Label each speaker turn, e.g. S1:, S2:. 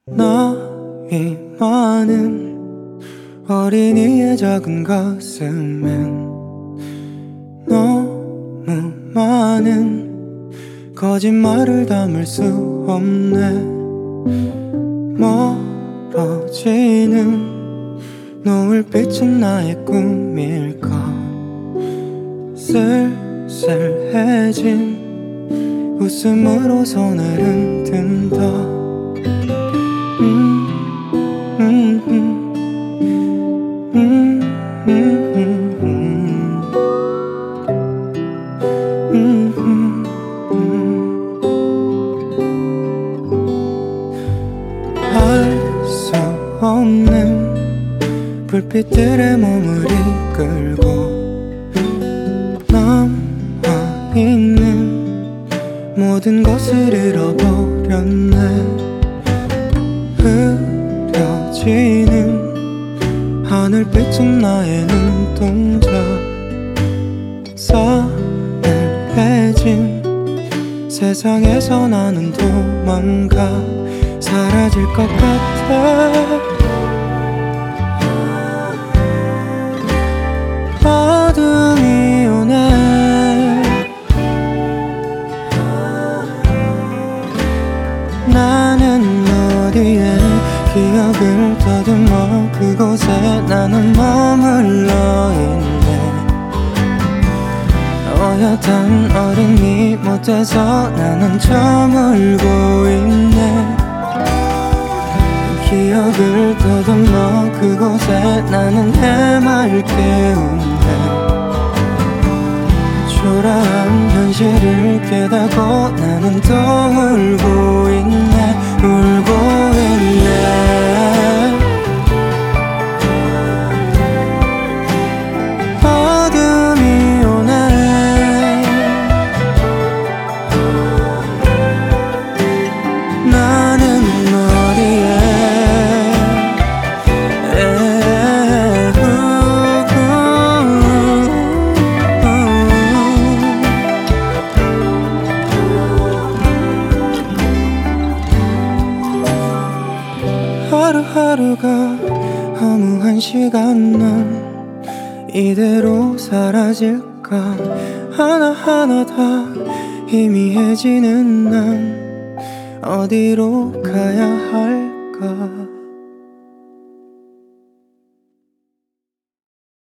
S1: 나이 많은 어린이의 작은 가슴엔 너무 많은 거짓말을 담을 수 없네. 멀어지는 노을빛은 나의 꿈일까. 쓸쓸해진 웃음으로 손을 흔든다. 알 수 없는 불빛들의 몸을 이끌고 남아있는 모든 것을 잃어버렸네. 흐려지는 하늘빛은 나의 눈동자. 싸늘해진 세상에서 나는 도망가 사라질 것 같아. 어둠이 오네. 나는 어디에 기억을 더듬어 그곳에 나는 머물러 있네. 어엿한 어린이 못해서 나는 저물고 있네. 기억을 더듬어 그곳에 나는 해맑게 웃네. 초라한 현실을 깨닫고 나는 또 울고 있네. 울고 있네. 어둠이 오네. 나는 어디에 하루하루가 허무한 시간 난 이대로 사라질까. 하나하나 다 희미해지는 난 어디로 가야 할까.